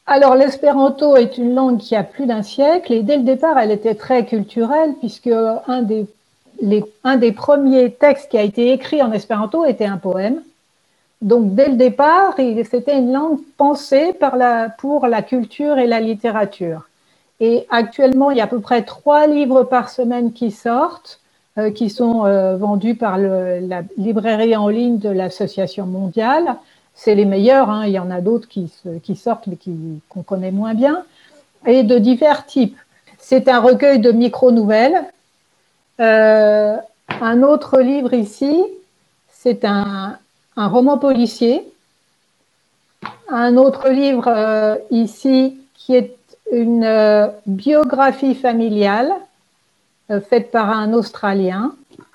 Alors, l'espéranto est une langue qui a plus d'un siècle et dès le départ, elle était très culturelle puisque un des premiers textes qui a été écrit en espéranto était un poème. Donc, dès le départ, c'était une langue pensée pour la culture et la littérature. Et actuellement, il y a à peu près 3 livres par semaine qui sortent, qui sont vendus par la librairie en ligne de l'Association mondiale. C'est les meilleurs, hein. Il y en a d'autres qui sortent, mais qu'on connaît moins bien, et de divers types. C'est un recueil de micro-nouvelles. Euh, un autre livre ici, c'est un roman policier. Un autre livre ici qui est une biographie familiale faite par un Australien.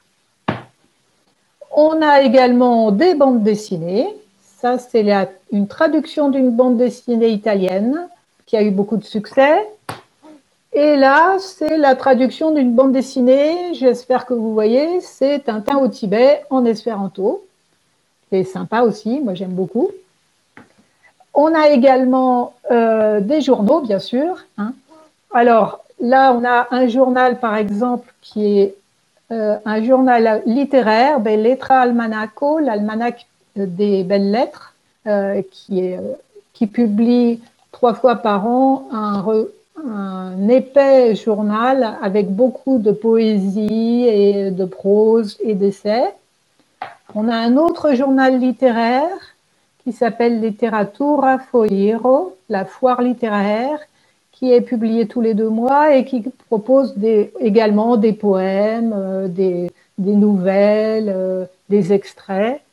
On a également des bandes dessinées. Ça, c'est une traduction d'une bande dessinée italienne qui a eu beaucoup de succès. Et là, c'est la traduction d'une bande dessinée, j'espère que vous voyez, c'est Tintin au Tibet en espéranto. C'est sympa aussi, moi j'aime beaucoup. On a également des journaux, bien sûr, hein. Alors là, on a un journal, par exemple, qui est un journal littéraire, Belletra Almanaco, l'almanach des belles lettres, qui publie 3 fois par an un épais journal avec beaucoup de poésie et de prose et d'essais. On a un autre journal littéraire qui s'appelle Literatura Foiro, la foire littéraire, qui est publié tous les 2 mois et qui propose également des poèmes, des nouvelles, des extraits.